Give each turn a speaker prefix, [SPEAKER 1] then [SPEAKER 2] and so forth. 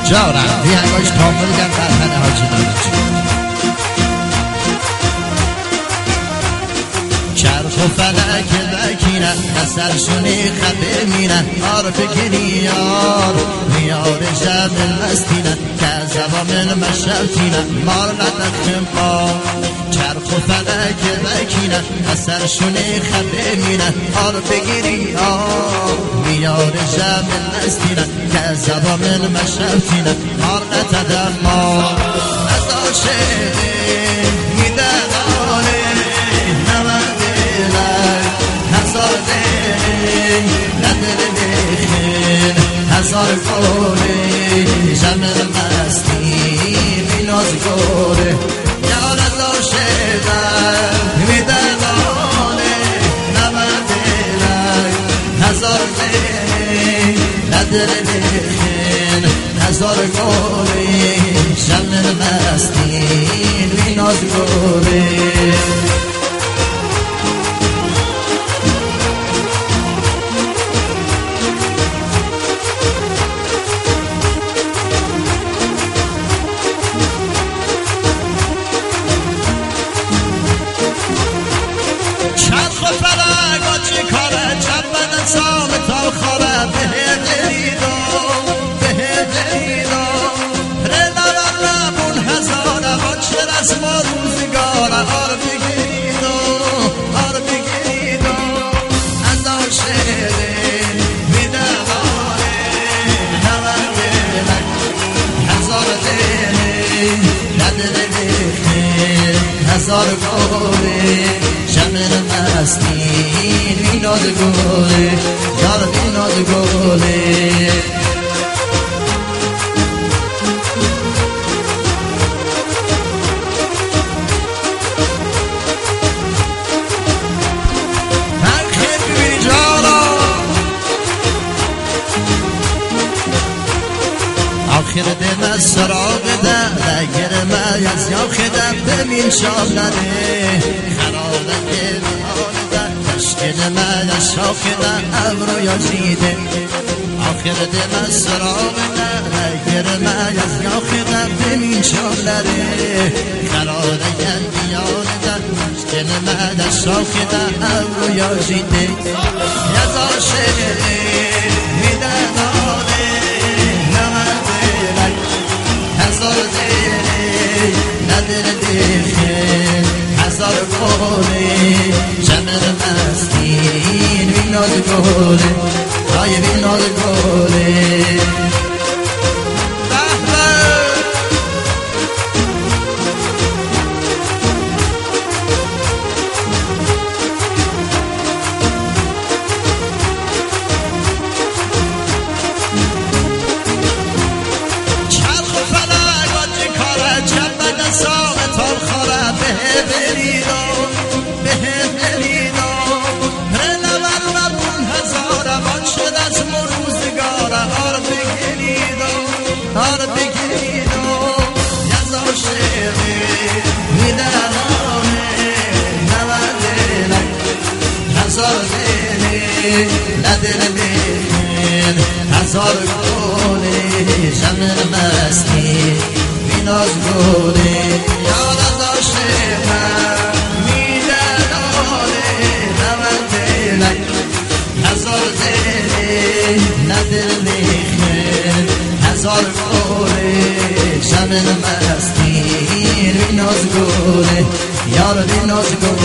[SPEAKER 1] جارم بیانگاش کامل گم فرهن حاجی نامچی چرخ و فلک بکیرن نسرشونی خبه میرن آر بگیری یار میار جمع مستینن که زبامن مشرتینن مار ندخم با چرخ و فلک بکیرن نسرشونی خبه میرن آر بگیری یار میار جمع مستینن که زبامن مشرتینن مار ندخم ما نداشه میدن هزار گوره جمع مستی بیناز گوره یار داشته در میدانه نمدنه هزار دین ندر بخین هزار گوره جمع مستی بیناز گوره هزار گوره جمع مستین بیناد گوره یار بیناد گوره آخر دم سراغ ده اگر من از یا خدم بمین شامنه خرابه که بحال ده تشکل من از شاخ ده امرو یا جیده آخر دم سراغ ده اگر من از یا خدم بمین شامنه خرابه که بیان ده تشکل من از شاخ ده امرو یا جیده یزا شده میدنانه هزار دیره ندر دیخه هزار گوره جمع مستین بیناد گوره رای بیناد گوره ندر بخین هزار گوره جمع مستی بیناز گوره یار داشته من میدانه نمدنک هزار دیره ندر بخین هزار گوره جمع مستی بیناز گوره یار بیناز گوره